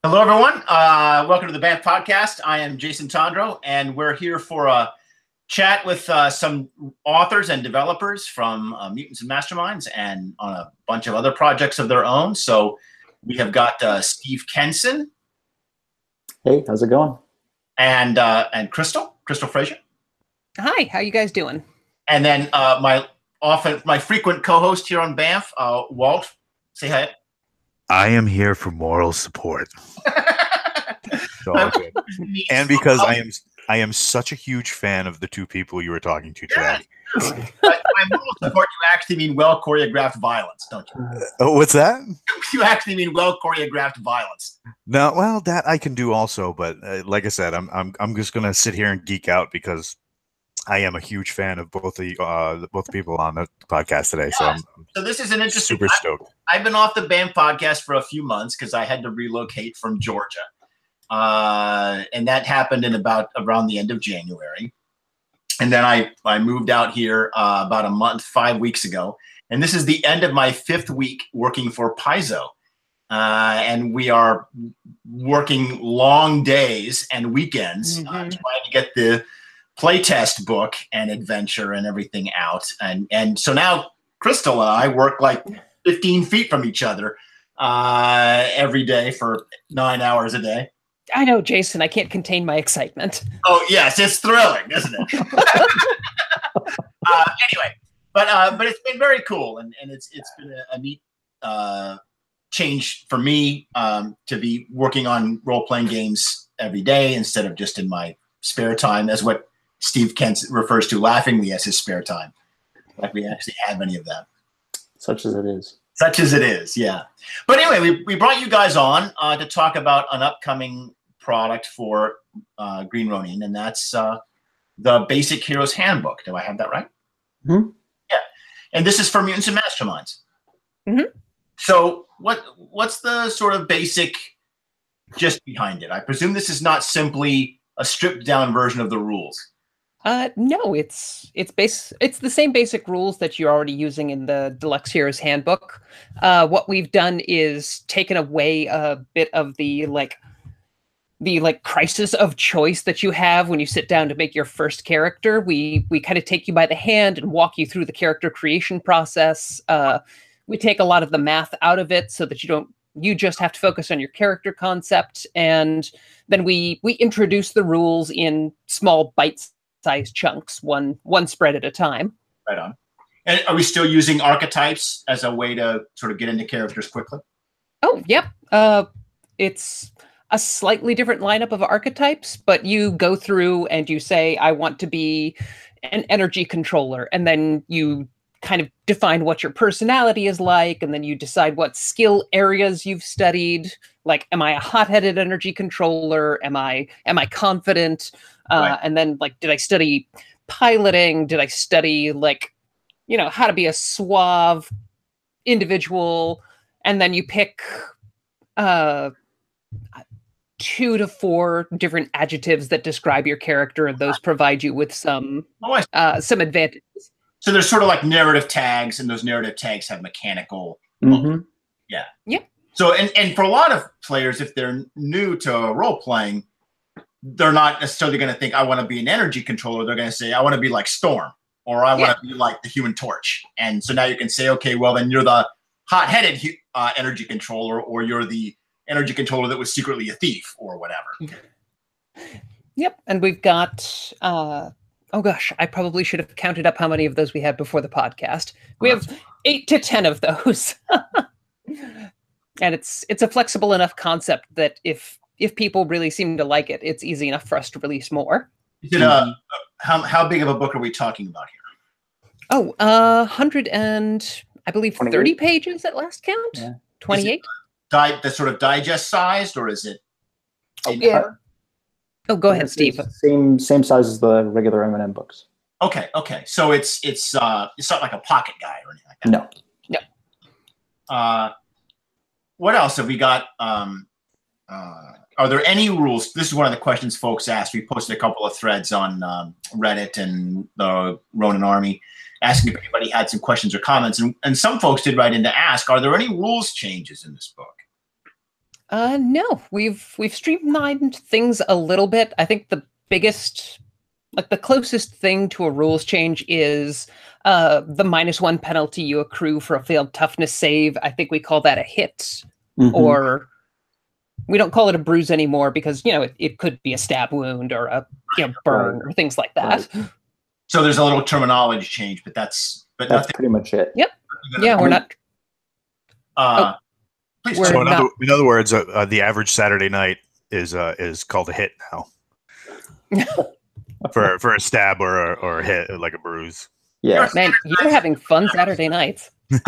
Hello, everyone. Welcome to the Banff Podcast. I am Jason Tondro, and we're here for a chat with some authors and developers from Mutants and Masterminds and on a bunch of other projects of their own. So we have got Steve Kenson. Hey, how's it going? And Crystal Frazier. Hi, how you guys doing? And then my frequent co-host here on Banff, Walt. Say hi. I am here for moral support. And because I am such a huge fan of the two people you were talking to today. By moral support, you actually mean well choreographed violence, don't you? Oh, what's that? You actually mean well choreographed violence. No, well, that I can do also, but like I said, I'm just gonna sit here and geek out because I am a huge fan of both people on the podcast today. Yeah. So this is an interesting. Super stoked. I've been off the Banff Podcast for a few months because I had to relocate from Georgia, and that happened in around the end of January. And then I moved out here about 5 weeks ago, and this is the end of my 5th week working for Paizo, and we are working long days and weekends trying to get the playtest book and adventure and everything out. And so now Crystal and I work like 15 feet from each other every day for 9 hours a day. I know, Jason, I can't contain my excitement. Oh, yes, it's thrilling, isn't it? Anyway, but it's been very cool, and it's been a neat change for me to be working on role-playing games every day instead of just in my spare time, as what Steve Kent refers to laughingly as his spare time. Like we actually have any of that. Such as it is. Such as it is, yeah. But anyway, we brought you guys on to talk about an upcoming product for Green Ronin, and that's the Basic Heroes Handbook. Do I have that right? Mm-hmm. Yeah. And this is for Mutants and Masterminds. Mm-hmm. So what's the sort of basic gist behind it? I presume this is not simply a stripped down version of the rules. No, it's the same basic rules that you're already using in the Deluxe Heroes Handbook. What we've done is taken away a bit of the crisis of choice that you have when you sit down to make your first character. We kind of take you by the hand and walk you through the character creation process. We take a lot of the math out of it so that you just have to focus on your character concept, and then we introduce the rules in small bite-sized chunks, one spread at a time. Right on. And are we still using archetypes as a way to sort of get into characters quickly? Oh, yep. It's a slightly different lineup of archetypes, but you go through and you say, I want to be an energy controller, and then you kind of define what your personality is like, and then you decide what skill areas you've studied. Like, am I a hot-headed energy controller? Am I confident? Right. And then, did I study piloting? Did I study, how to be a suave individual? And then you pick 2 to 4 different adjectives that describe your character, and those provide you with some advantages. So there's sort of like narrative tags, and those narrative tags have mechanical. Mm-hmm. Yeah. Yep. So, and for a lot of players, if they're new to role playing, they're not necessarily going to think, I want to be an energy controller. They're going to say, I want to be like Storm, or I want to be like the Human Torch. And so now you can say, okay, well, then you're the hot-headed energy controller, or you're the energy controller that was secretly a thief, or whatever. Yep. And we've got... oh gosh, I probably should have counted up how many of those we had before the podcast. We have 8 to 10 of those. And it's a flexible enough concept that if people really seem to like it, it's easy enough for us to release more. Is it how big of a book are we talking about here? Oh, 100 and I believe 30 pages at last count. Yeah. 28. The sort of digest sized, or is it? Yeah. Oh, go ahead, Steve. Same size as the regular M&M books. Okay. So it's not like a pocket guide or anything like that. No. What else have we got? Are there any rules? This is one of the questions folks asked. We posted a couple of threads on Reddit and the Ronin Army asking if anybody had some questions or comments. And some folks did write in to ask, are there any rules changes in this book? No, we've streamlined things a little bit. I think the biggest, like the closest thing to a rules change is the -1 penalty you accrue for a failed toughness save. I think we call that a hit, or we don't call it a bruise anymore because it could be a stab wound or a burn or things like that. Right. So there's a little terminology change, but that's That's pretty much it. Yep. Yeah, we're not. Please. We're So not- in other words, the average Saturday night is called a hit now. for a stab or a hit, like a bruise. Yeah. Man, you're having fun Saturday nights.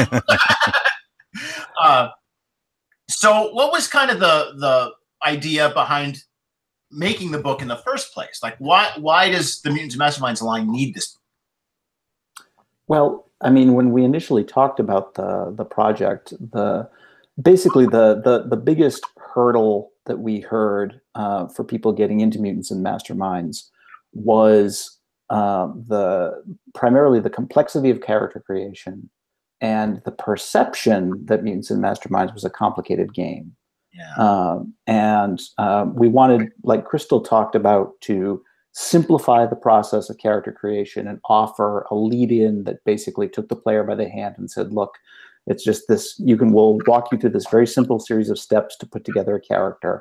So what was kind of the idea behind making the book in the first place? Like, why does the Mutants and Masterminds line need this? Well, I mean, when we initially talked about the project, basically the biggest hurdle that we heard for people getting into Mutants and Masterminds was primarily the complexity of character creation and the perception that Mutants and Masterminds was a complicated game. Yeah. We wanted, like Crystal talked about, to simplify the process of character creation and offer a lead-in that basically took the player by the hand and said, look, it's just this, we'll walk you through this very simple series of steps to put together a character.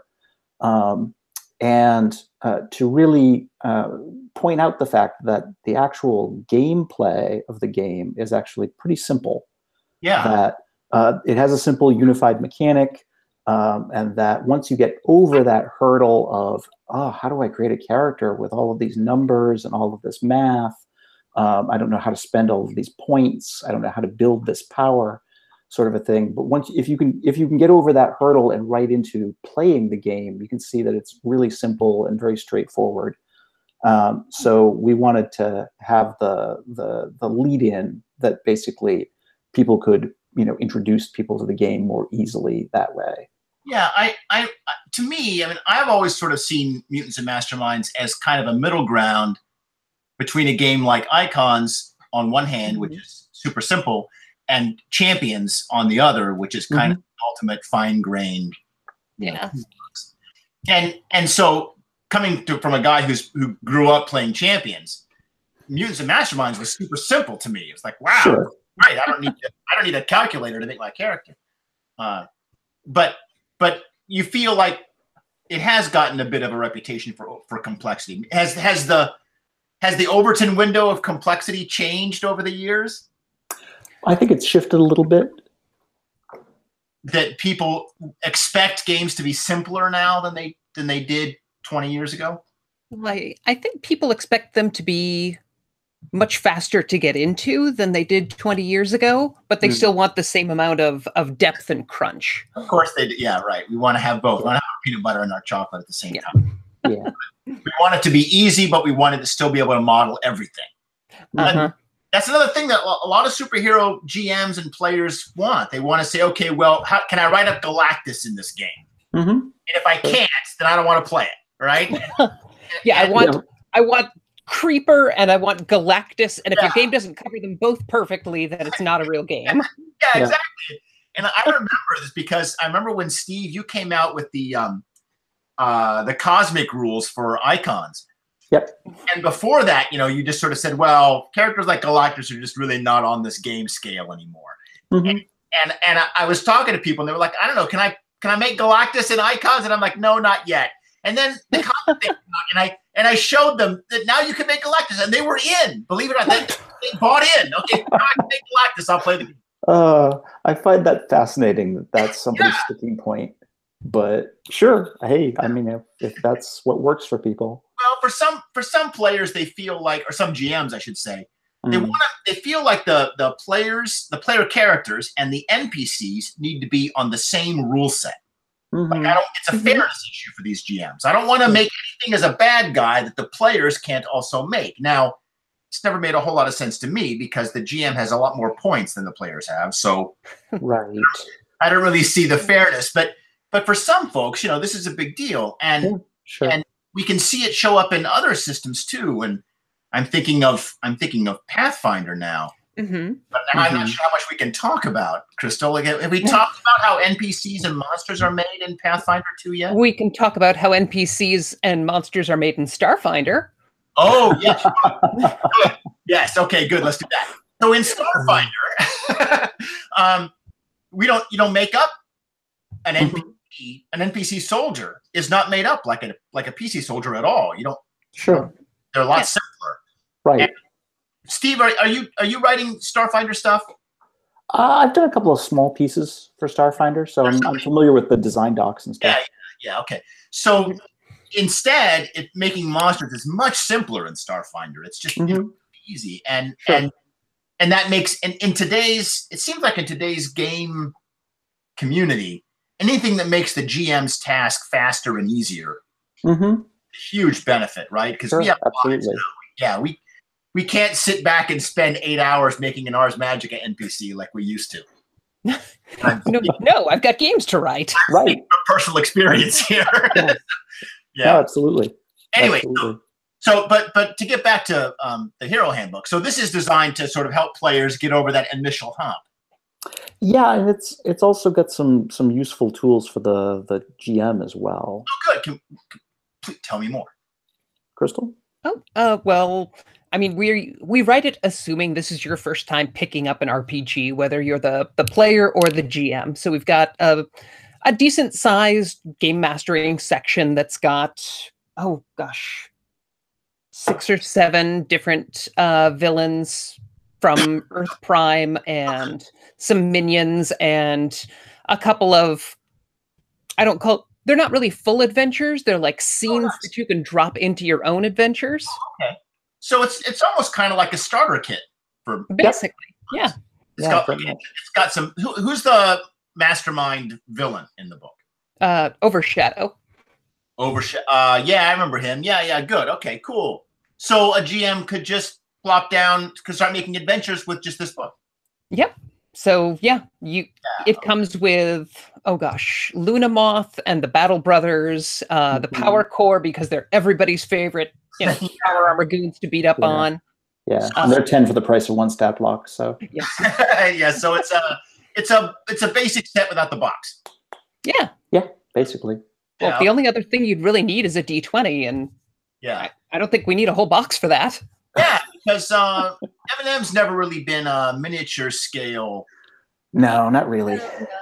To really point out the fact that the actual gameplay of the game is actually pretty simple. Yeah. That it has a simple unified mechanic, and that once you get over that hurdle of, how do I create a character with all of these numbers and all of this math? I don't know how to spend all of these points. I don't know how to build this power, sort of a thing. But if you can get over that hurdle and right into playing the game, you can see that it's really simple and very straightforward. So we wanted to have the lead-in that basically people could introduce people to the game more easily that way. Yeah, I to me, I mean, I've always sort of seen Mutants and Masterminds as kind of a middle ground between a game like Icons on one hand, which is super simple, and Champions on the other, which is kind of the ultimate fine-grained. Yeah. And so coming from a guy who grew up playing Champions, Mutants and Masterminds was super simple to me. It's like, wow, Sure. right? I don't need a calculator to make my character. But you feel like it has gotten a bit of a reputation for complexity. Has the Overton window of complexity changed over the years? I think it's shifted a little bit. That people expect games to be simpler now than they did 20 years ago? I think people expect them to be much faster to get into than they did 20 years ago, but they still want the same amount of depth and crunch. Of course they do. Yeah, right. We want to have both. We want to have our peanut butter and our chocolate at the same time. Yeah. We want it to be easy, but we want it to still be able to model everything. And that's another thing that a lot of superhero GMs and players want. They want to say, okay, well, how can I write up Galactus in this game? And if I can't, then I don't want to play it, right? Yeah, I want Creeper and I want Galactus, and if your game doesn't cover them both perfectly, then it's not a real game. Yeah, exactly. And I remember this because I remember when Steve, you came out with the cosmic rules for Icons. Yep. And before that, you just sort of said, well, characters like Galactus are just really not on this game scale anymore. And I was talking to people and they were like, I don't know, can I make Galactus in Icons? And I'm like, no, not yet. And then the comic thing came out, and I showed them that now you can make Galactus, and they were in. Believe it or not, they bought in. Okay, now I can make Galactus. I'll play the game. I find that fascinating that that's somebody's sticking point. But sure, hey, I mean, if that's what works for people. Well, for some players, they feel like, or some GMs, I should say, they feel like the player characters and the NPCs need to be on the same rule set. Like it's a fairness issue for these GMs. I don't want to make anything as a bad guy that the players can't also make. Now, it's never made a whole lot of sense to me because the GM has a lot more points than the players have. So right. I don't really see the fairness. But for some folks, this is a big deal. And and we can see it show up in other systems too. And I'm thinking of Pathfinder now. But I'm not sure how much we can talk about, Crystal. Like, have we talked about how NPCs and monsters are made in Pathfinder 2 yet? We can talk about how NPCs and monsters are made in Starfinder. Oh, yes. Good. Yes. Okay, good. Let's do that. So in Starfinder, you don't make up an NPC. An NPC soldier is not made up like a PC soldier at all. You don't. Sure. They're a lot simpler. Right. And Steve, are you writing Starfinder stuff? I've done a couple of small pieces for Starfinder, so I'm familiar with the design docs and stuff. Yeah. Okay. So instead, making monsters is much simpler in Starfinder. It's just easy, and that makes in today's. It seems like in today's game community, anything that makes the GM's task faster and easier, huge benefit, right? Because we have absolutely. We can't sit back and spend 8 hours making an Ars Magica NPC like we used to. No, I've got games to write. Right. Personal experience here. Yeah, absolutely. Anyway, absolutely. so but to get back to the Hero Handbook, so this is designed to sort of help players get over that initial hump. Yeah, and it's also got some useful tools for the GM as well. Oh, good. Please tell me more, Crystal. Well, I mean, we write it assuming this is your first time picking up an RPG, whether you're the player or the GM. So we've got a decent sized game mastering section that's got 6 or 7 different villains from Earth Prime and some minions and a couple of they're not really full adventures. They're like scenes that you can drop into your own adventures. Okay. So it's almost kind of like a starter kit for basically. Yeah. It's got some. Who's the mastermind villain in the book? Overshadow. Yeah, I remember him. Yeah. Good. Okay. Cool. So a GM could just plop down, could start making adventures with just this book. Yep. So it comes with Luna Moth and the Battle Brothers, the Power Core, because they're everybody's favorite, power armor goons to beat up on. Yeah, and they're 10 for the price of 1 stat block. So yeah, so it's a basic set without the box. Yeah, basically. Well, the only other thing you'd really need is a D20, and I don't think we need a whole box for that. Yeah, because M&M's never really been a miniature scale. No, not really.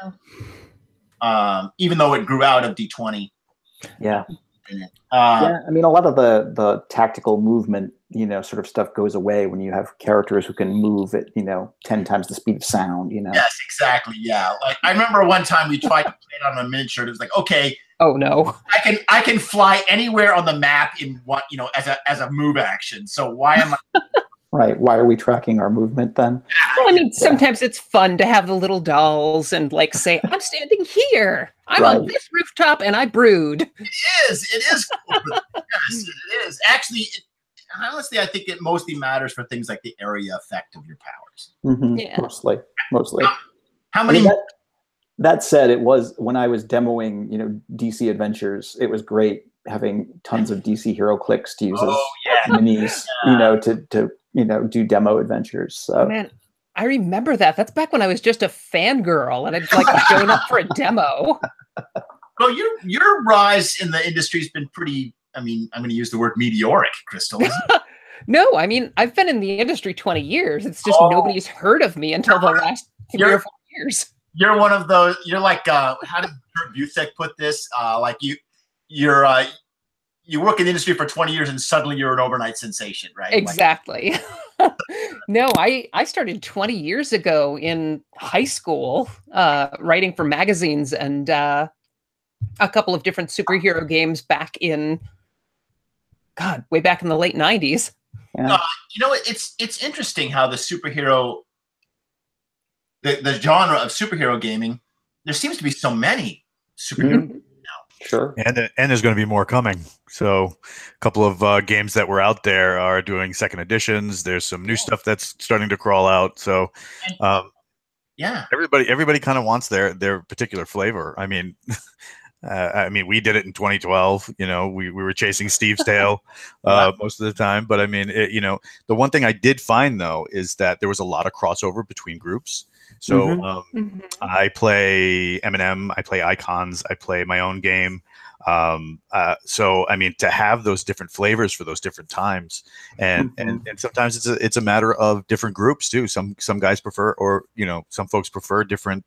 No. Even though it grew out of D20. Yeah. I mean, a lot of the tactical movement, sort of stuff goes away when you have characters who can move at, 10 times the speed of sound, Yes, exactly. Yeah. Like I remember one time we tried to play it on a miniature. It was like, okay. Oh no. I can fly anywhere on the map in what, as a move action. So why am I Right. Why are we tracking our movement then? Well, I mean, sometimes it's fun to have the little dolls and say, I'm standing here. I'm on this rooftop and I brood. It is cool. Yes, it is. Actually, honestly, I think it mostly matters for things like the area effect of your powers. Mm-hmm. Yeah. Mostly. How many? That said, it was when I was demoing, DC Adventures, it was great having tons of DC Hero clicks to use as minis, to do demo adventures. So. Man, I remember that. That's back when I was just a fangirl and I'd showing up for a demo. Well, your rise in the industry has been pretty, I'm going to use the word meteoric, Crystal. No, I mean, I've been in the industry 20 years. It's just nobody's heard of me until the last 3 or 4 years. You're one of those, you're like, how did Kurt Busiek put this? You work in the industry for 20 years and suddenly you're an overnight sensation, right? Exactly. No, I started 20 years ago in high school, writing for magazines and a couple of different superhero games back in, way back in the late 90s. Yeah. It's interesting how the superhero, the genre of superhero gaming, there seems to be so many superheroes now. Sure. And there's going to be more coming. So a couple of games that were out there are doing second editions. There's some new stuff that's starting to crawl out. So everybody kind of wants their particular flavor. I mean, I mean, we did it in 2012. You know, we were chasing Steve's tail most of the time. But I mean, you know, the one thing I did find though is that there was a lot of crossover between groups. So I play Eminem, I play Icons, I play my own game. So I mean, to have those different flavors for those different times, and sometimes it's a matter of different groups too. Some guys prefer, or you know, some folks prefer different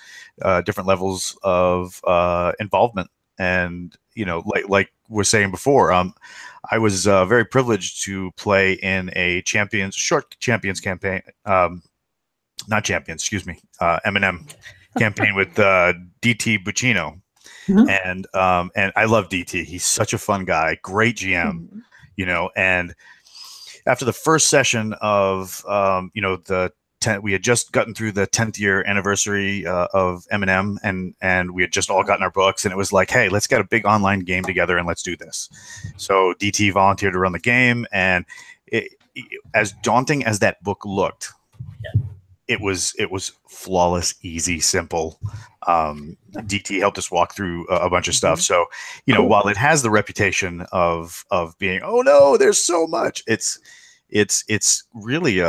levels of involvement. And you know, like we're saying before, I was very privileged to play in a short champions campaign, not champions, excuse me, Eminem campaign with DT Buccino. And I love DT. He's such a fun guy, great GM, you know. And after the first session of you know, we had just gotten through the 10th year anniversary of Eminem, and we had just all gotten our books, and it was like, hey, let's get a big online game together and let's do this. So DT volunteered to run the game, and as daunting as that book looked, it was flawless, easy, simple. DT helped us walk through a bunch of stuff. So, you know, while it has the reputation of being, oh no, there's so much, it's really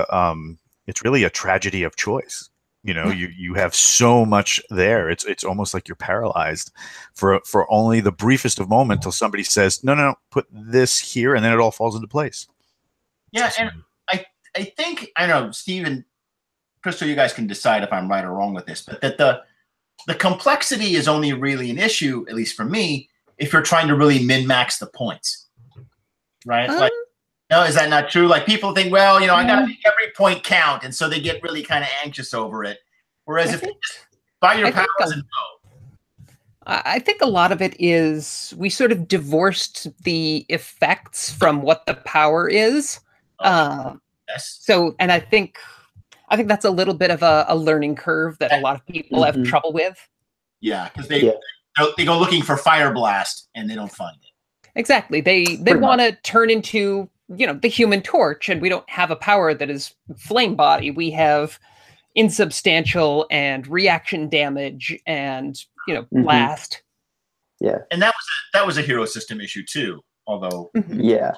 a tragedy of choice. You know, you have so much there. It's almost like you're paralyzed for only the briefest of moment till somebody says, no, put this here, and then it all falls into place. Yeah, and I think, I don't know, Steve and Crystal, you guys can decide if I'm right or wrong with this, but that the complexity is only really an issue, at least for me, if you're trying to really min-max the points, right? Like, no, is that not true? Like, people think, well, you know, I got to make every point count, and so they get really kind of anxious over it. Whereas if you just buy your powers and go. I think a lot of it is we sort of divorced the effects from what the power is. Yes. So, and I think that's a little bit of a learning curve that a lot of people have trouble with. Yeah, because they go looking for Fire Blast and they don't find it. Exactly. They want to turn into, you know, the Human Torch, and we don't have a power that is flame body. We have insubstantial and reaction damage and, you know, blast. Yeah. And that was a hero system issue too, although Yeah.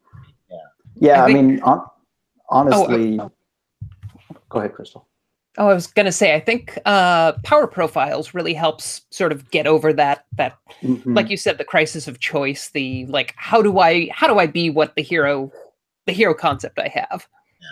I mean, honestly, go ahead, Crystal. Oh, I was going to say, I think power profiles really helps sort of get over that like you said, the crisis of choice, the like, how do I be what the hero concept I have?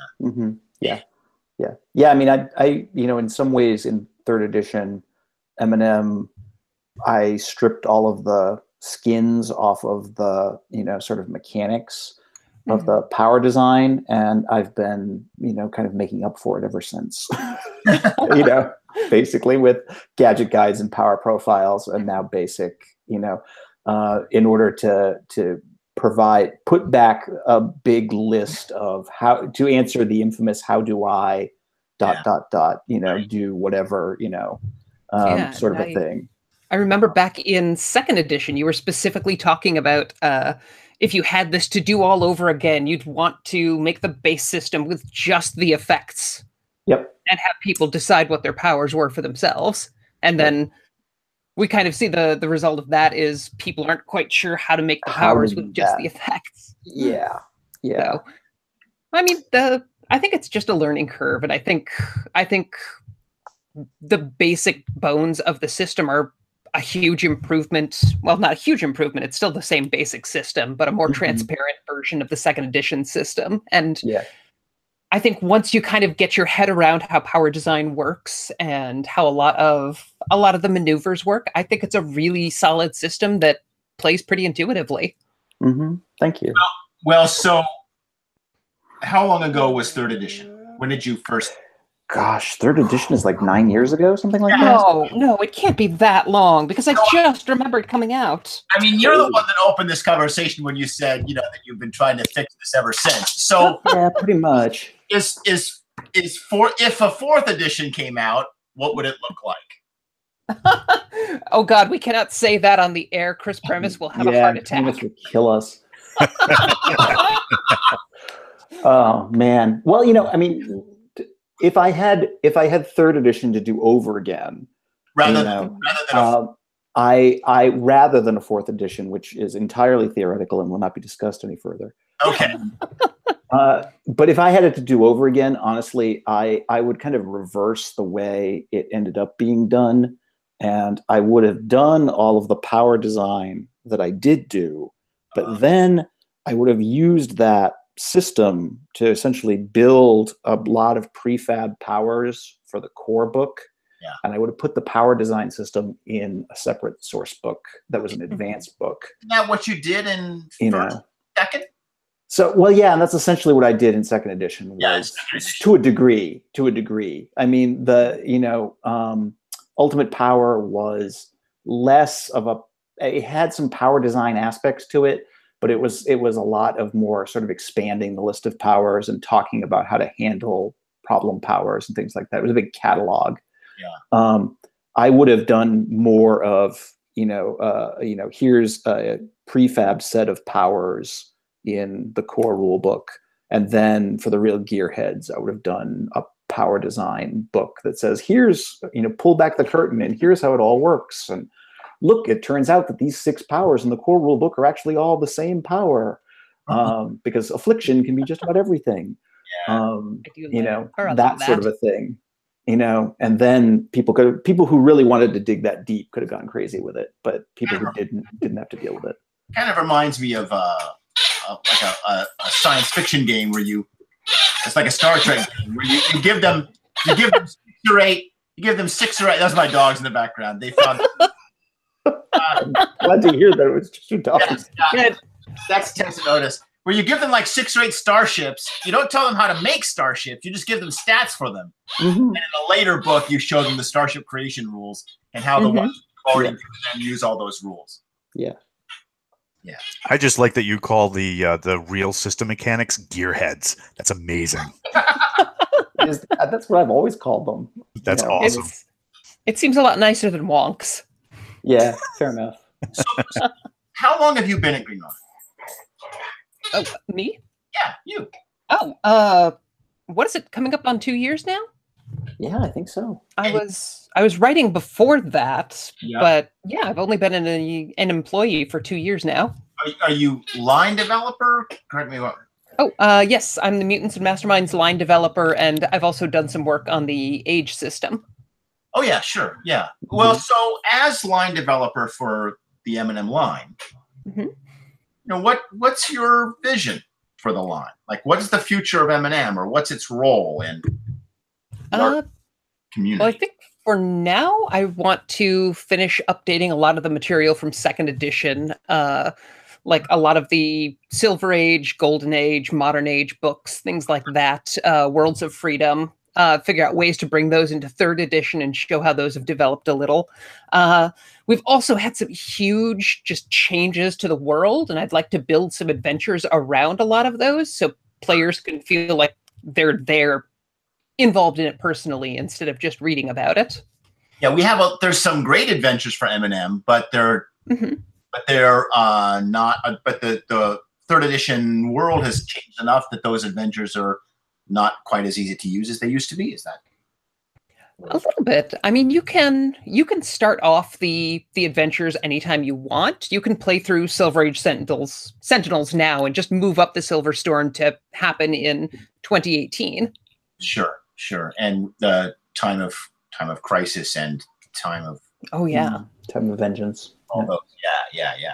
Yeah. I mean, I you know, in some ways in 3rd edition Eminem, I stripped all of the skins off of the, you know, sort of mechanics of the power design, and I've been, you know, kind of making up for it ever since. You know, basically with gadget guides and power profiles, and now basic, you know, in order to put back a big list of how to answer the infamous "how do I ... you know, do whatever, you know, sort of a thing. I remember back in 2nd edition, you were specifically talking about if you had this to do all over again, you'd want to make the base system with just the effects. Yep. And have people decide what their powers were for themselves. And then we kind of see the result of that is people aren't quite sure how to make the powers with just the effects. Yeah. So, I mean, I think it's just a learning curve. And I think the basic bones of the system are a huge improvement. Well, not a huge improvement. It's still the same basic system, but a more transparent version of the 2nd edition system. And I think once you kind of get your head around how power design works and how a lot of the maneuvers work, I think it's a really solid system that plays pretty intuitively. Thank you. Well, so how long ago was 3rd edition? When did you first? Gosh, 3rd edition is like 9 years ago, something like that. No, it can't be that long because I just remembered coming out. I mean, you're the one that opened this conversation when you said, you know, that you've been trying to fix this ever since. So yeah, pretty much. If a 4th edition came out, what would it look like? Oh God, we cannot say that on the air. Chris Premise will have a heart attack. Premise will kill us. Oh man. Well, you know, I mean, if I had 3rd edition to do over again, I rather than a fourth edition, which is entirely theoretical and will not be discussed any further. Okay. But if I had it to do over again, honestly, I would kind of reverse the way it ended up being done. And I would have done all of the power design that I did do, but then I would have used that system to essentially build a lot of prefab powers for the core book. Yeah. And I would have put the power design system in a separate source book that was an advanced book. Isn't that what you did in second? So, well, yeah, and that's essentially what I did in second edition. Was to a degree. I mean, Ultimate Power was less of it had some power design aspects to it, but it was a lot of more sort of expanding the list of powers and talking about how to handle problem powers and things like that. It was a big catalog. Yeah. I would have done more of, here's a prefab set of powers in the core rule book. And then for the real gearheads, I would have done a power design book that says, here's, pull back the curtain and here's how it all works. And look, it turns out that these 6 powers in the core rule book are actually all the same power, because affliction can be just about everything. Yeah. That sort of a thing. And then people who really wanted to dig that deep could have gone crazy with it, but people who didn't have to deal with it. Kind of reminds me of a science fiction game where it's like a Star Trek game where you give them 6 or 8. You give them 6 or 8. That's my dogs in the background. They found. Glad to hear that it was just your dogs. Yeah, that's Tess and Otis. Where you give them like 6 or 8 starships, you don't tell them how to make starships. You just give them stats for them. Mm-hmm. And in a later book, you show them the starship creation rules and how the ones already use all those rules. Yeah. Yeah. I just like that you call the real system mechanics gearheads. That's amazing. That's what I've always called them. That's awesome. It seems a lot nicer than wonks. Yeah, fair enough. So how long have you been at Green Ronin? Oh, me? Yeah, you. Oh, what is it, coming up on 2 years now? Yeah, I think so. I was writing before that, but yeah, I've only been an employee for 2 years now. Are you line developer? Correct me. Oh, yes, I'm the Mutants and Masterminds line developer, and I've also done some work on the Age system. Oh yeah, sure, yeah. Well, so as line developer for the M&M line, what's your vision for the line? Like, what is the future of M&M, or what's its role in our community? Well, I think for now, I want to finish updating a lot of the material from second edition, like a lot of the Silver Age, Golden Age, Modern Age books, things like that, Worlds of Freedom, figure out ways to bring those into third edition and show how those have developed a little. We've also had some huge just changes to the world, and I'd like to build some adventures around a lot of those so players can feel like they're involved in it personally instead of just reading about it. Yeah, there's some great adventures for M&M, but they're not. But the third edition world has changed enough that those adventures are not quite as easy to use as they used to be. Is that? A little bit. I mean, you can start off the adventures anytime you want. You can play through Silver Age Sentinels now and just move up the Silver Storm to happen in 2018. Sure. And the time of crisis and time of time of vengeance. All those. Yeah.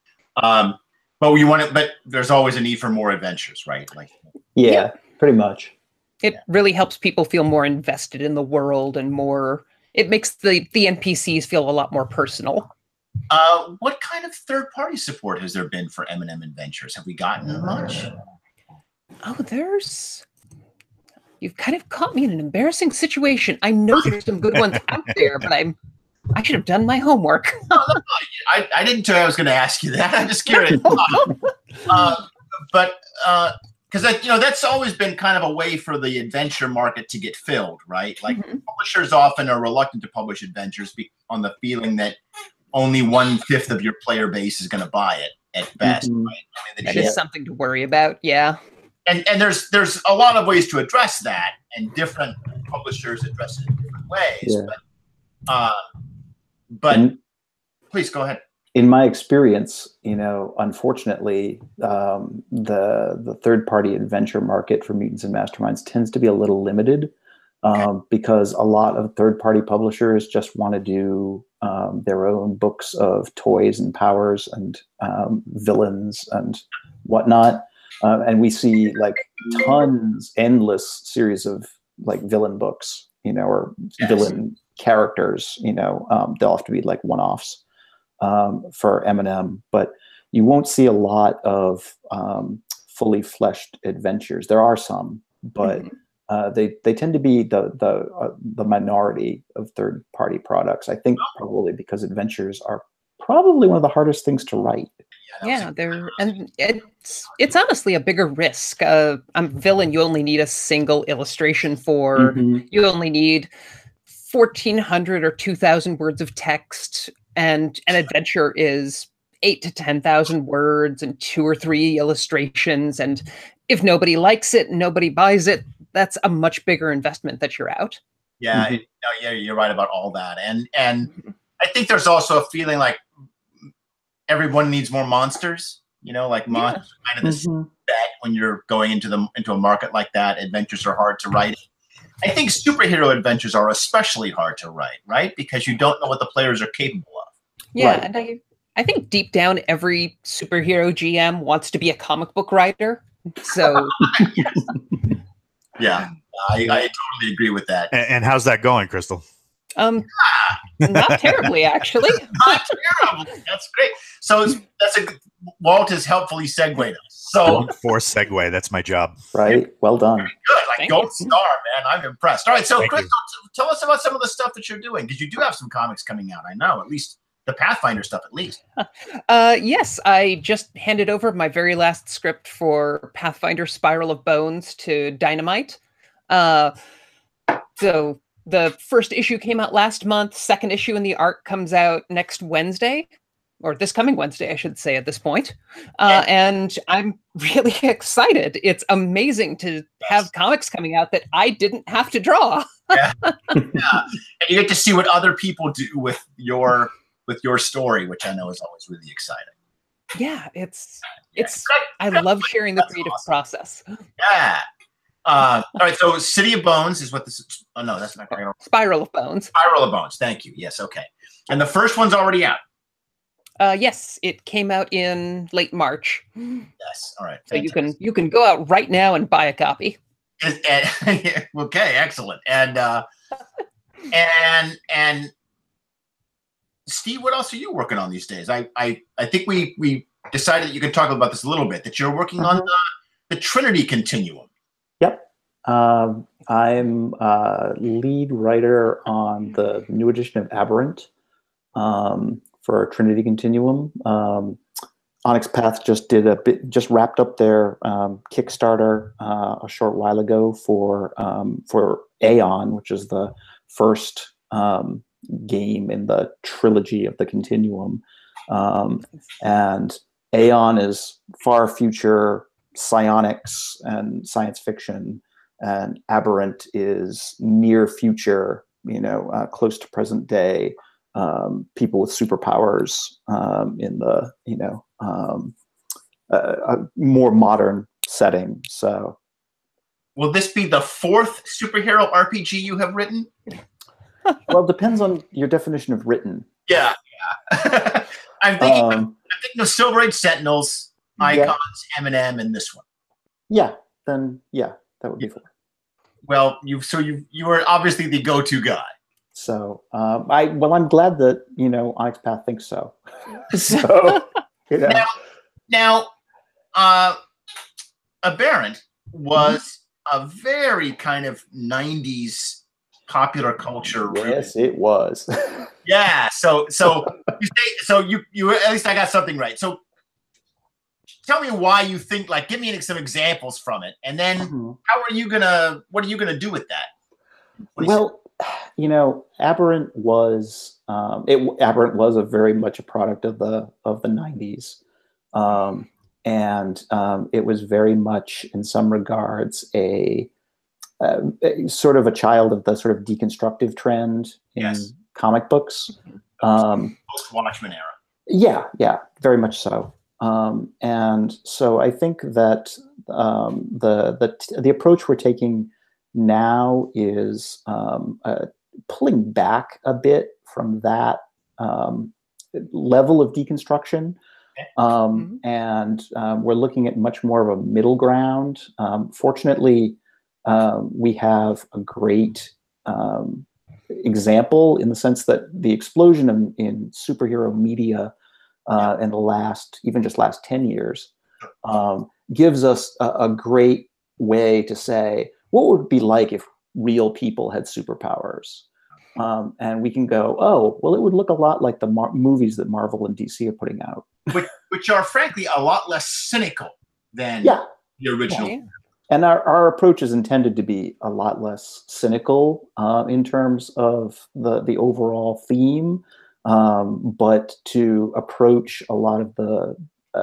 But there's always a need for more adventures, right? Like yeah. Pretty much. It really helps people feel more invested in the world and more. It makes the NPCs feel a lot more personal. What kind of third-party support has there been for M&M Adventures? Have we gotten much? Oh, you've kind of caught me in an embarrassing situation. I know there's some good ones out there, but I should have done my homework. I didn't tell you I was going to ask you that. I'm just curious. Because that's always been kind of a way for the adventure market to get filled, right? Like publishers often are reluctant to publish adventures on the feeling that only 1/5 of your player base is going to buy it at best. Right? That is something to worry about, yeah. And there's a lot of ways to address that, and different publishers address it in different ways. Yeah. But please go ahead. In my experience, unfortunately, the third-party adventure market for Mutants and Masterminds tends to be a little limited, because a lot of third-party publishers just want to do their own books of toys and powers and villains and whatnot, and we see like endless series of like villain books, or villain characters. They'll have to be like one-offs. For M&M, but you won't see a lot of fully fleshed adventures. There are some, but they tend to be the minority of third-party products. I think probably because adventures are probably one of the hardest things to write. Yeah, and it's honestly a bigger risk. Villain, you only need a single illustration for. You only need 1,400 or 2,000 words of text. And an adventure is 8,000 to 10,000 words and 2 or 3 illustrations. And if nobody likes it, nobody buys it, that's a much bigger investment that you're out. Yeah, you're right about all that. And I think there's also a feeling like everyone needs more monsters. Like monsters kind of this bet when you're going into a market like that. Adventures are hard to write. I think superhero adventures are especially hard to write, right? Because you don't know what the players are capable of. Yeah, Right. and I think deep down, every superhero GM wants to be a comic book writer. So, Yeah, I totally agree with that. And how's that going, Crystal? not terribly, actually. Not terrible. That's great. So Walt has helpfully segued us. So For segue, that's my job. Right? Well done. good, like Thank gold you. star, man. I'm impressed. All right, so Thank you. Crystal, tell us about some of the stuff that you're doing, because you do have some comics coming out. I know, at least the Pathfinder stuff, at least. Yes, I just handed over my very last script for Pathfinder Spiral of Bones to Dynamite. So the first issue came out last month. Second issue in the arc comes out next Wednesday, or this coming Wednesday, I should say at this point. And I'm really excited. It's amazing to have comics coming out that I didn't have to draw. Yeah. And you get to see what other people do with your story, which I know is always really exciting. Yeah, it's I love sharing the That's creative awesome. process. Yeah. All right, so City of Bones is what this. Oh no, that's not correct. Spiral of Bones. Spiral of Bones. Thank you. Yes. Okay. And the first one's already out. Yes, it came out in late March. Yes. All right. So you can go out right now and buy a copy. Okay. Excellent. And Steve, what else are you working on these days? I think we decided that you can talk about this a little bit. That you're working on the Trinity Continuum. Yep. I'm lead writer on the new edition of Aberrant for Trinity Continuum. Onyx Path just wrapped up their Kickstarter a short while ago for Aeon, which is the first game in the trilogy of the Continuum. And Aeon is far future psionics and science fiction, and Aberrant is near future, close to present day, people with superpowers in the a more modern setting. So, will this be the 4th superhero RPG you have written? well, it depends on your definition of written. Yeah. I'm thinking of Silver Age Sentinels, Icons, M&M, and this one. Yeah, then that would be fun. Well, you are obviously the go-to guy. So I'm glad that Onyx Path thinks so. So Now, Aberrant was a very kind of 90s popular culture. Yes, it was. Yeah. So you at least I got something right. So tell me why you think, like, give me some examples from it, and then what are you gonna do with that? Well, Aberrant was Aberrant was a very much a product of the 90s, and it was very much in some regards a sort of a child of the sort of deconstructive trend in comic books. Post Watchmen era. Yeah, very much so. And so I think that the approach we're taking now is pulling back a bit from that level of deconstruction. And we're looking at much more of a middle ground. Fortunately, we have a great example in the sense that the explosion in superhero media in the last 10 years gives us a great way to say, what would it be like if real people had superpowers? And we can go, oh, well, it would look a lot like the movies that Marvel and DC are putting out. Which are, frankly, a lot less cynical than the original. Yeah. And our approach is intended to be a lot less cynical in terms of the overall theme, but to approach a lot of the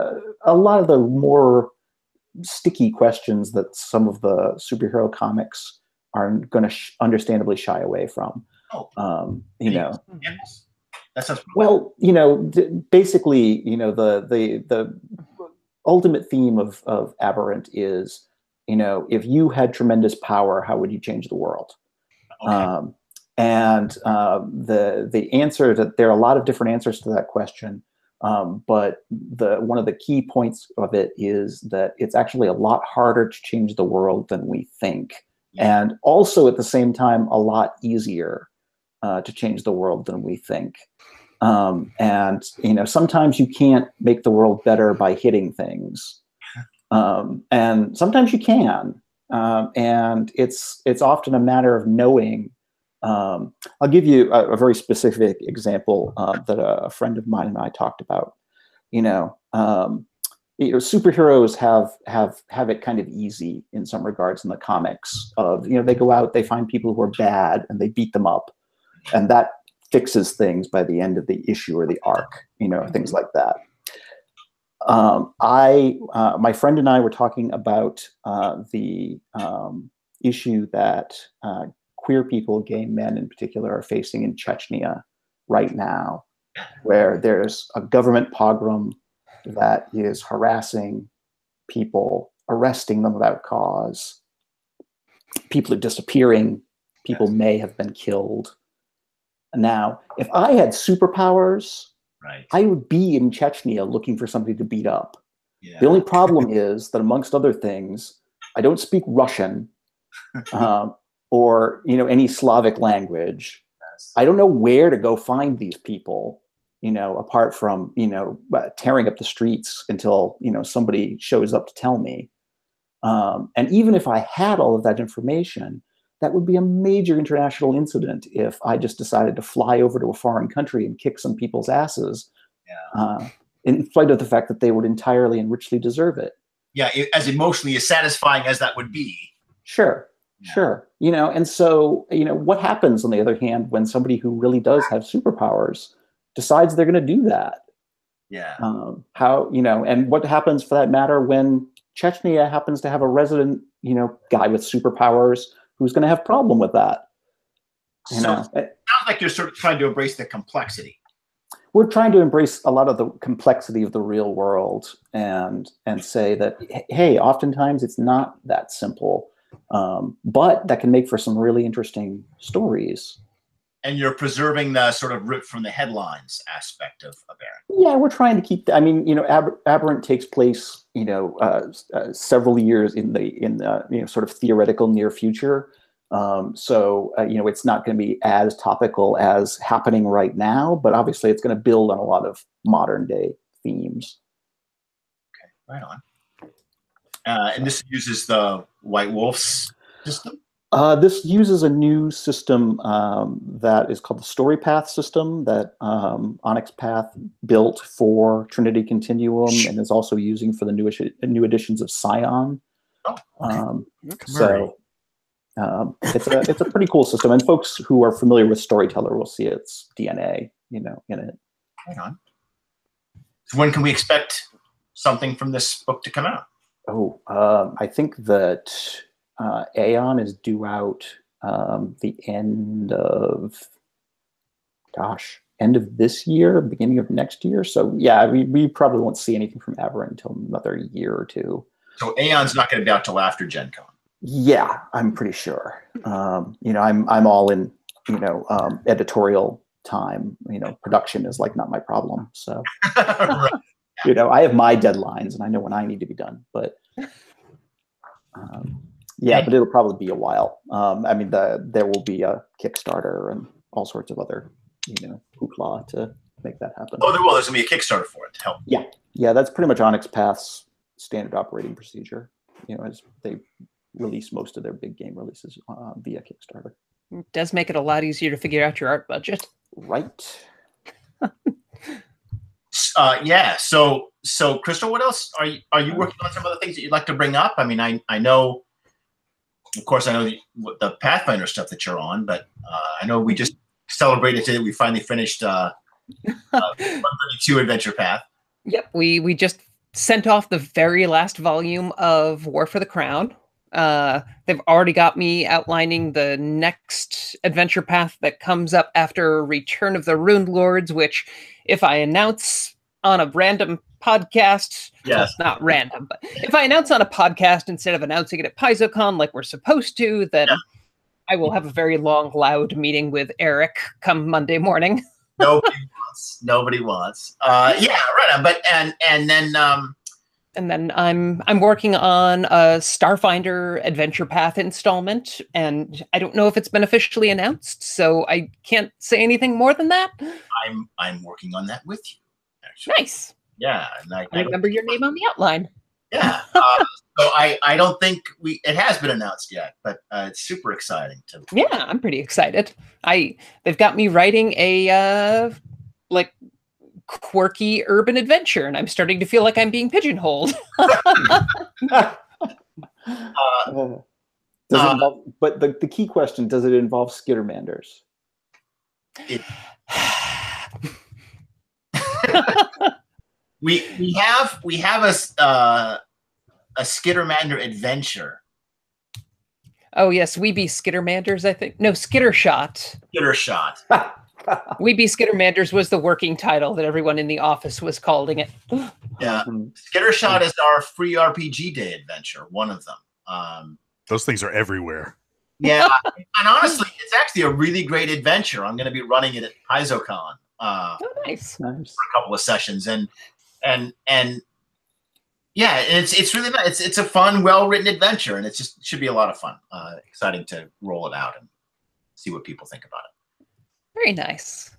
more sticky questions that some of the superhero comics are going to understandably shy away from. That sounds well. Basically, the ultimate theme of Aberrant is, if you had tremendous power, how would you change the world? Okay. And the answer that there are a lot of different answers to that question, but one of the key points of it is that it's actually a lot harder to change the world than we think, and also at the same time a lot easier to change the world than we think. And sometimes you can't make the world better by hitting things. And sometimes you can, and it's often a matter of knowing. I'll give you a very specific example that a friend of mine and I talked about. Superheroes have it kind of easy in some regards in the comics. They go out, they find people who are bad, and they beat them up, and that fixes things by the end of the issue or the arc. Things like that. My friend and I were talking about the issue that queer people, gay men in particular, are facing in Chechnya right now, where there's a government pogrom that is harassing people, arresting them without cause. People are disappearing. People may have been killed. Now, if I had superpowers, right, I would be in Chechnya looking for somebody to beat up. Yeah. The only problem is that, amongst other things, I don't speak Russian or any Slavic language. Yes. I don't know where to go find these people, apart from tearing up the streets until somebody shows up to tell me. And even if I had all of that information, that would be a major international incident if I just decided to fly over to a foreign country and kick some people's asses, in spite of the fact that they would entirely and richly deserve it. Yeah, as emotionally as satisfying as that would be. Sure. And so, what happens, on the other hand, when somebody who really does have superpowers decides they're going to do that? Yeah. And what happens, for that matter, when Chechnya happens to have a resident, guy with superpowers who's going to have a problem with that? It sounds like you're sort of trying to embrace the complexity. We're trying to embrace a lot of the complexity of the real world and say that, hey, oftentimes it's not that simple, but that can make for some really interesting stories. And you're preserving the sort of rip from the headlines aspect of Aberrant. Yeah, we're trying to keep. Aberrant takes place, several years in the sort of theoretical near future. So it's not going to be as topical as happening right now, but obviously it's going to build on a lot of modern day themes. Okay, right on. And this uses the White Wolf's system? This uses a new system that is called the StoryPath system that Onyx Path built for Trinity Continuum and is also using for the new editions of Scion. It's a pretty cool system, and folks who are familiar with Storyteller will see its DNA, in it. Right on. So when can we expect something from this book to come out? I think that Aeon is due out the end of end of this year, beginning of next year. So yeah, we probably won't see anything from Aberrant until another year or two. So Aeon's not going to be out till after Gen Con. Yeah, I'm pretty sure. I'm all in, editorial time. Production is like not my problem. So, Right. I have my deadlines and I know when I need to be done. But but it'll probably be a while. There will be a Kickstarter and all sorts of other, hoopla to make that happen. Oh, there will. There's going to be a Kickstarter for it to help. Yeah, that's pretty much Onyx Path's standard operating procedure. As they release most of their big game releases via Kickstarter. It does make it a lot easier to figure out your art budget. Right. So Crystal, what else are you working on? Some other things that you'd like to bring up? I mean, I know, of course, I know the Pathfinder stuff that you're on, but I know we just celebrated today. We finally finished 132 Adventure Path. Yep, we just sent off the very last volume of War for the Crown. They've already got me outlining the next adventure path that comes up after Return of the Runed Lords, which if I announce on a random podcast, well, it's not random, but if I announce on a podcast instead of announcing it at PaizoCon like we're supposed to, then I will have a very long, loud meeting with Eric come Monday morning. Nobody wants. Right. But and then I'm working on a Starfinder Adventure Path installment, and I don't know if it's been officially announced, so I can't say anything more than that. I'm working on that with you, actually. Nice. Yeah, and I remember your name on the outline. Yeah. So I don't think it has been announced yet, but it's super exciting to. Yeah, I'm pretty excited. They've got me writing a quirky urban adventure, and I'm starting to feel like I'm being pigeonholed. But the key question, does it involve Skittermanders? We have a Skittermander adventure. Oh yes, We Be Skittermanders, I think. No, Skittershot. Skittershot. We Be Skittermanders was the working title that everyone in the office was calling it. Yeah, Skittershot is our free RPG Day adventure, one of them. Those things are everywhere. Yeah, and honestly, it's actually a really great adventure. I'm going to be running it at PaizoCon. Nice. For a couple of sessions, and yeah, it's really nice. It's a fun, well-written adventure, and it should be a lot of fun. Exciting to roll it out and see what people think about it. Very nice.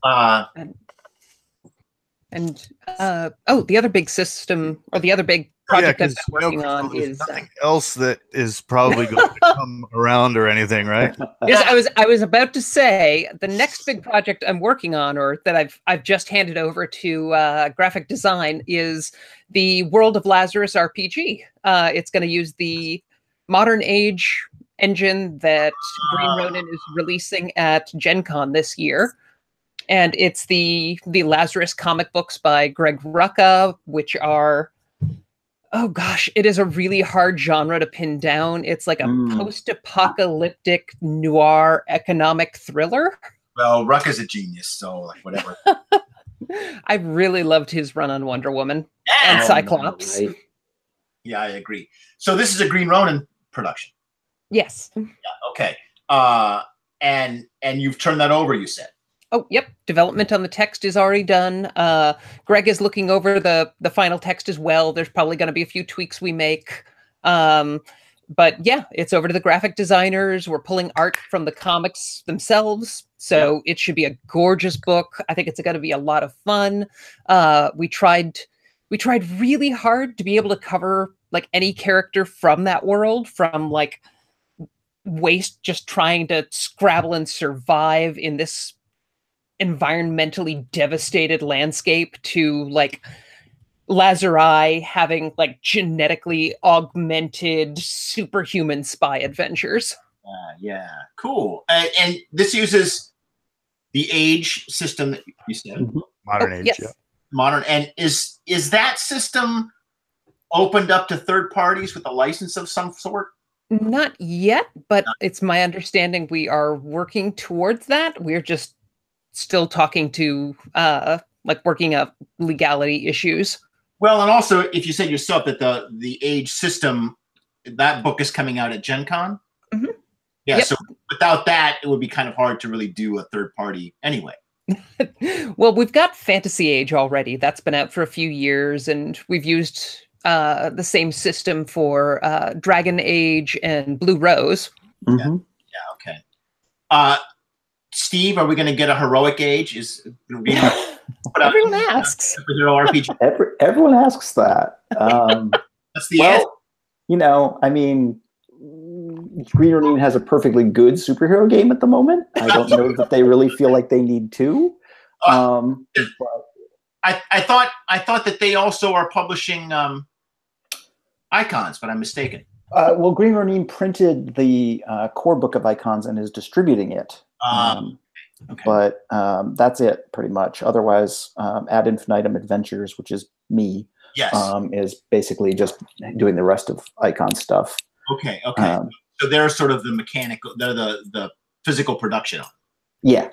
The other big system, or the other big project I'm working on is nothing else that is probably going to come around or anything, right? Yes, I was about to say the next big project I'm working on, or that I've just handed over to graphic design, is the World of Lazarus RPG. It's going to use the modern age engine that Green Ronin is releasing at Gen Con this year. And it's the Lazarus comic books by Greg Rucka, which are, oh gosh, it is a really hard genre to pin down. It's like a post-apocalyptic noir economic thriller. Well, Rucka's a genius, so like whatever. I really loved his run on Wonder Woman and Cyclops. Right. Yeah, I agree. So this is a Green Ronin production. Yes. Yeah. Okay. And you've turned that over, you said. Oh, yep. Development on the text is already done. Greg is looking over the final text as well. There's probably going to be a few tweaks we make. But yeah, it's over to the graphic designers. We're pulling art from the comics themselves. So It should be a gorgeous book. I think it's going to be a lot of fun. We tried really hard to be able to cover like any character from that world, from like Waste just trying to scrabble and survive in this environmentally devastated landscape, to like Lazari having like genetically augmented superhuman spy adventures. Yeah, cool. And this uses the age system that you said. Modern age, yes. yeah. Modern. And is that system opened up to third parties with a license of some sort? Not yet, but it's my understanding we are working towards that. We're just still talking to like working up legality issues. Well, and also if you said yourself that the Age system, that book is coming out at Gen Con. Mm-hmm. Yeah, Yep. so without that, it would be kind of hard to really do a third party anyway. Well, we've got Fantasy Age already. That's been out for a few years, and we've used the same system for Dragon Age and Blue Rose. Mhm. Yeah, okay. Steve, are we going to get a Heroic Age? Everyone asks. Superhero RPG. Everyone asks that. That's the answer. You know, I mean, Green Ronin has a perfectly good superhero game at the moment. I don't know that they really feel like they need to. But I thought that they also are publishing Icons, but I'm mistaken. well, Green Ronin printed the core book of Icons and is distributing it. Okay. But that's it, pretty much. Otherwise, Ad Infinitum Adventures, which is me, Yes. is basically just doing the rest of Icon stuff. Okay. So they're sort of the mechanical, they're the physical production. Yeah.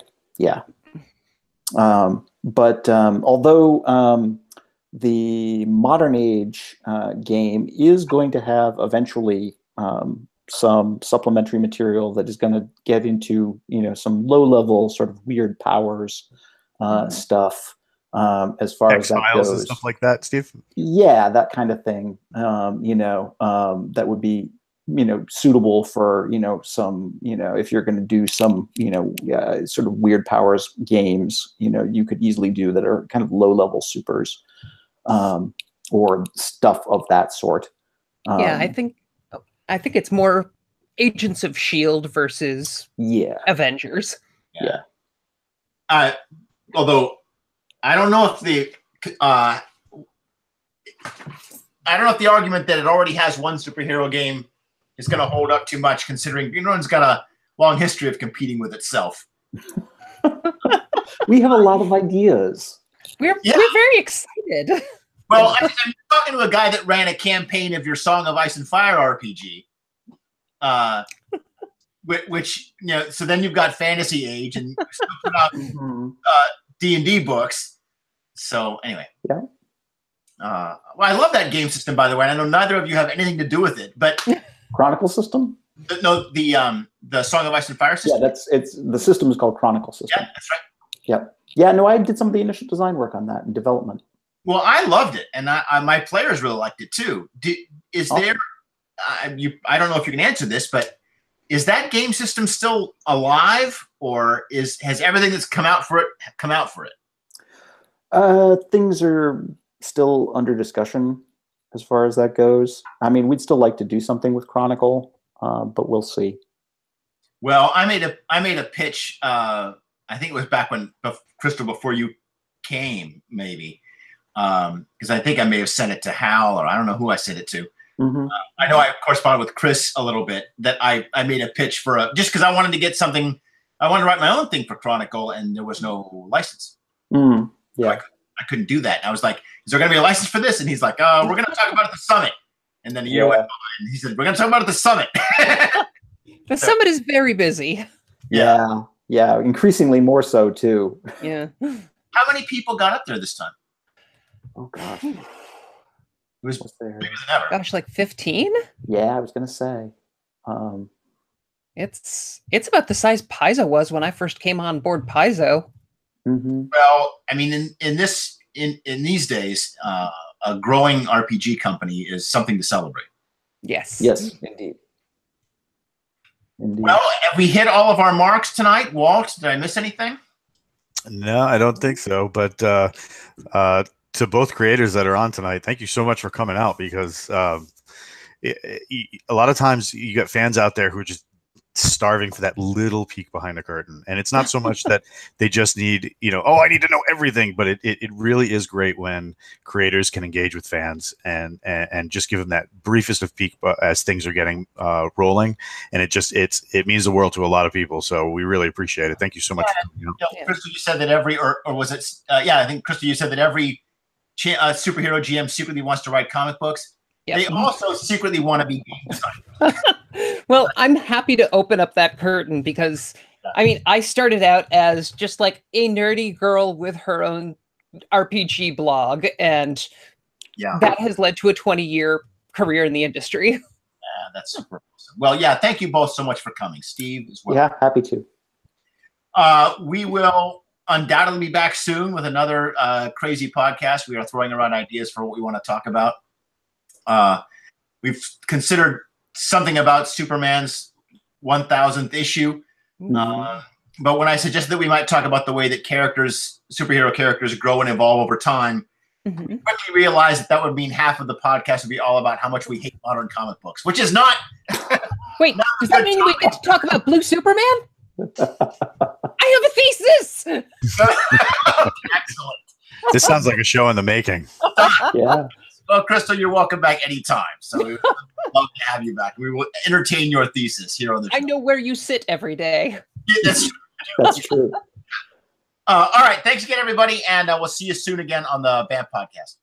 But although the Modern Age game is going to have eventually some supplementary material that is going to get into, you know, some low-level sort of weird powers stuff as far as that X-Files goes. and stuff like that, Steve. Yeah, that kind of thing. That would be, you know, suitable for, you know, some, you know, if you're going to do some, you know, sort of weird powers games, you know, you could easily do that are kind of low-level supers or stuff of that sort. Yeah, I think it's more Agents of S.H.I.E.L.D. versus Avengers. Yeah. Although I don't know if the argument that it already has one superhero game is going to hold up too much, considering Green Ronin's got a long history of competing with itself. We have a lot of ideas. We're very excited. Well, I'm talking to a guy that ran a campaign of your Song of Ice and Fire RPG, which, you know, so then you've got Fantasy Age and you still put out D&D books. So anyway. Yeah. Well, I love that game system, by the way. I know neither of you have anything to do with it, but Chronicle system? No, the Song of Ice and Fire system. Yeah, the system is called Chronicle system. Yeah, that's right. Yep. Yeah, no, I did some of the initial design work on that and development. Well, I loved it, and my players really liked it too. I don't know if you can answer this, but is that game system still alive, or has everything that's come out for it? Things are still under discussion as far as that goes. I mean, we'd still like to do something with Chronicle, but we'll see. Well, I made a pitch. I think it was back when Crystal, before you came, maybe, because I think I may have sent it to Hal, or I don't know who I sent it to. Mm-hmm. I know I corresponded with Chris a little bit. That I made a pitch for just because I wanted to get something. I wanted to write my own thing for Chronicle, and there was no license. Yeah. So I couldn't do that. And I was like, "Is there going to be a license for this?" And he's like, "We're going to talk about it at the summit." And then a year went by, and he said, "We're going to talk about it at the summit." The summit is very busy. Yeah, increasingly more so too. Yeah. How many people got up there this time? Oh gosh, It was there? bigger than ever. Gosh, like 15? Yeah, I was gonna say. It's about the size Paizo was when I first came on board Paizo. Mm-hmm. Well, I mean, in these days, a growing RPG company is something to celebrate. Yes. Yes, indeed. Well, have we hit all of our marks tonight, Walt? Did I miss anything? No, I don't think so. But to both creators that are on tonight, thank you so much for coming out, because a lot of times you get fans out there who are just starving for that little peek behind the curtain, and it's not so much that they just need, I need to know everything, but it really is great when creators can engage with fans and just give them that briefest of peek as things are getting rolling, and it means the world to a lot of people. So we really appreciate it. Thank you so much. Crystal, you said that or was it? I think Crystal, you said that every superhero GM secretly wants to write comic books. Yep. They also secretly want to be game designers. Well, I'm happy to open up that curtain, because I mean, I started out as just like a nerdy girl with her own RPG blog, and that has led to a 20-year career in the industry. Yeah, that's super awesome. Well, yeah, thank you both so much for coming. Steve as well. Yeah, happy to. We will undoubtedly be back soon with another crazy podcast. We are throwing around ideas for what we want to talk about. We've considered something about Superman's 1000th issue. But when I suggested that we might talk about the way that superhero characters grow and evolve over time, we quickly realized that would mean half of the podcast would be all about how much we hate modern comic books, which is not. Wait, does that mean we get to talk about Blue Superman? I have a thesis. Excellent. This sounds like a show in the making. Yeah. Well, Crystal, you're welcome back anytime. So we would love to have you back. We will entertain your thesis here on the show. I know where you sit every day. Yeah, that's true. That's true. All right. Thanks again, everybody. And we'll see you soon again on the BAMP podcast.